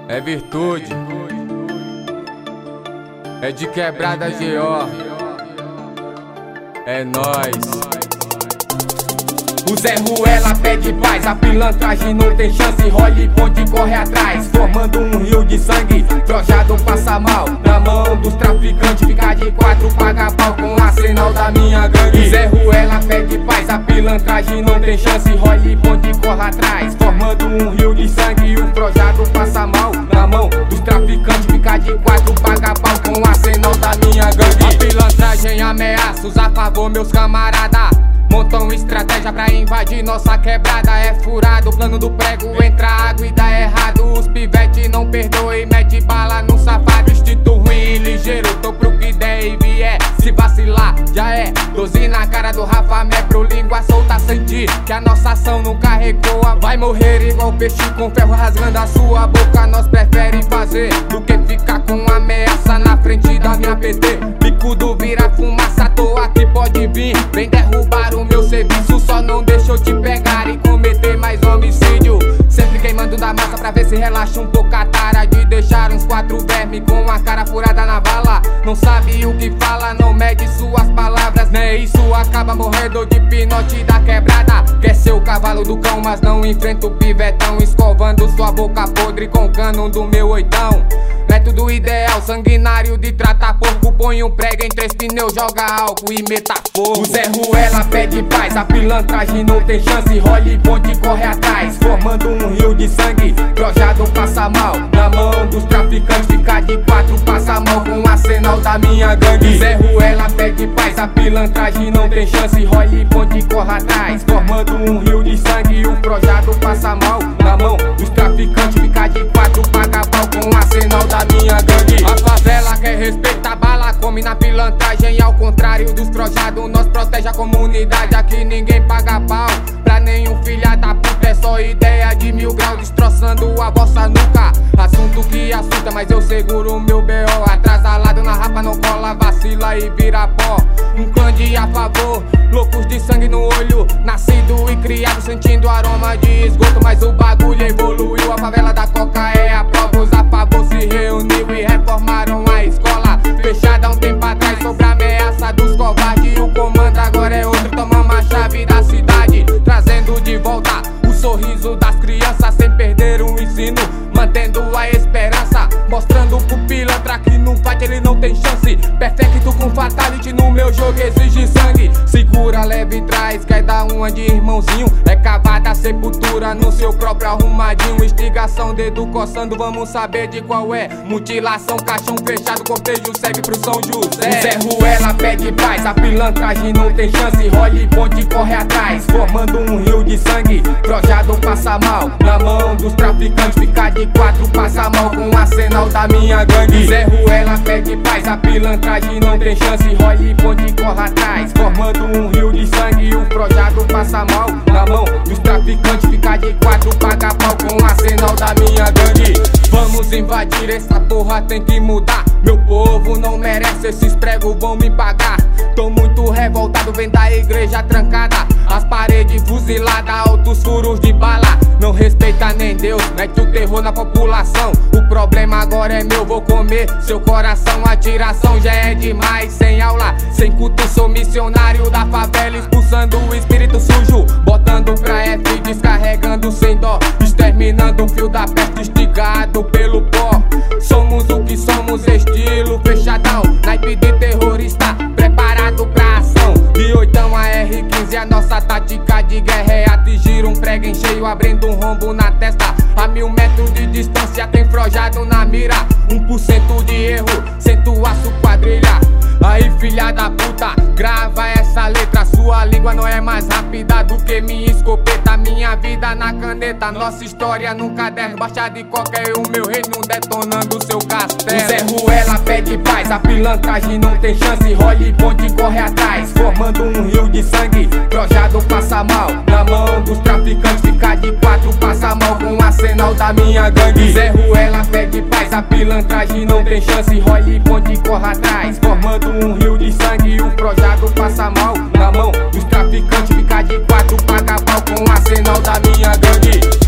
É virtude, é de quebrada GO, é nóis. O Zé Ruela pede paz, a pilantragem não tem chance. Role ponte corre atrás, formando um rio de sangue. Trojado passa mal, na mão dos traficantes. Fica de quatro, paga pau com o arsenal da minha gangue. O Zé Ruela pede paz, a pilantragem não tem chance. Role ponte corre atrás, formando um rio de sangue. O trojado passa mal, na mão dos traficantes. Fica de quatro, paga pau com o arsenal da minha gangue. A pilantragem ameaça, usa a favor meus camarada. Montam estratégia pra invadir nossa quebrada. É furado o plano do prego, entra água e dá errado. Os pivete não perdoa e mete bala no safado. Instinto ruim e ligeiro, tô pro que der e vier. Se vacilar, já é 12 na cara do Rafa Mepro. Língua solta, sentir que a nossa ação nunca recua. Vai morrer igual peixe com ferro rasgando a sua boca. Nós prefere fazer do que ficar com ameaça na frente da minha PT. Bicudo vira fumaça, tô aqui, pode vir. Vem derrubar o meu serviço, só não deixa eu te pegar e cometer mais homicídio. Sempre queimando da massa pra ver se relaxa um pouco a tara de deixar uns 4 vermes com a cara furada na bala. Não sabe o que fala, não mede suas palavras, né? Isso acaba morrendo de pinote da quebrada. Quer ser o cavalo do cão, mas não enfrenta o pivetão, escovando sua boca podre com cano do meu oitão. Método ideal, sanguinário de tratar porco. Põe um prego em 3 pneus, joga álcool e meta fogo. O Zé Ruela pede paz, a pilantragem não tem chance. Role ponte corre atrás, formando um rio de sangue. Trojado passa mal, na mão dos traficantes. Fica de quatro, passa mal com o arsenal da minha gangue. O Zé Ruela pede paz, a pilantragem não tem chance. Role ponte corre atrás, formando um rio de sangue. O projado passa mal, na mão dos traficantes. Fica de quatro, paga pau com o arsenal da minha gangue. A favela quer respeitar bala, come na pilantragem. Ao contrário dos trojados, nós protege a comunidade. Aqui ninguém paga pau pra nenhum filha da puta. É só ideia de 1000 graus, destroçando a vossa nuca. Assunto que assusta, mas eu seguro o meu B.O. Atrasalado na rapa, não cola, vacila e vira pó. Um clã de a favor, loucos de sangue no olho. Nascido e criado sentindo aroma de esgoto. Mas o bagulho evoluiu, a favela da Coca é a prova. Os a favor se reuniu e reformaram a escola. Fechada há um tempo atrás sobre a ameaça dos covardes. E o comando agora é outro, tomamos a chave da cidade, trazendo de volta o sorriso das crianças sem perder o ensino, mantendo a esperança, mostrando pro pilantra que no fight ele não tem chance. Perfecto com fatality, no meu jogo exige sangue. Segura, leve e traz, quer dar uma de irmãozinho. É cavada a sepultura no seu próprio arrumadinho. Instigação, dedo coçando, vamos saber de qual é. Mutilação, caixão fechado, cortejo segue pro São José. O Zé Ruela pede paz, a pilantragem não tem chance. Role ponte corre atrás, formando um rio de sangue. Trojado passa mal, na mão dos traficantes. Fica de quatro, passa mal com o arsenal da minha gangue. Zé Ruela pede paz, a pilantragem não tem chance. Role ponte corre atrás, formando um rio de sangue. O projado passa mal, na mão dos traficantes. Fica de quatro, paga pau com o arsenal da minha gangue. Vamos invadir, essa porra tem que mudar. Meu povo não merece, esses pregos vão me pagar. Tô muito revoltado, vem da igreja trancada, as paredes fuziladas, altos furos de bala. Não respeita nem Deus, mete o terror na população. O problema agora é meu, vou comer seu coração. A tiração já é demais, sem aula, sem culto. Sou missionário da favela, expulsando o espírito sujo, botando pra F, descarregando sem dó, exterminando o fio da peste instigado pelo pó. Somos o que somos, estilo fechadão, naipe de terrorista, preparado pra ação. De 8 a R15, a nossa tática de guerra é atingir um prego em cheio, abrindo um rombo na testa. A 1000 metros de distância tem frojado na mira. 1% de erro, sento aço quadrilha. Aí filha da puta, grava essa letra. Sua língua não é mais rápida do que minha escopeta. Minha vida na caneta, nossa história no caderno. Baixa de qualquer o meu reino, detonando seu castelo. O Zé Ruela pede paz, a pilantragem não tem chance. Role ponte corre atrás, formando um rio de sangue. Trojado passa mal, na mão dos traficantes. Fica de quatro, passa mal com o arsenal da minha gangue. O Zé Ruela pede paz, a pilantragem não tem chance. Role ponte corre atrás, formando um rio de sangue. O projado passa mal, na mão dos traficantes. Fica de quatro, paga pau com o arsenal da minha gangue.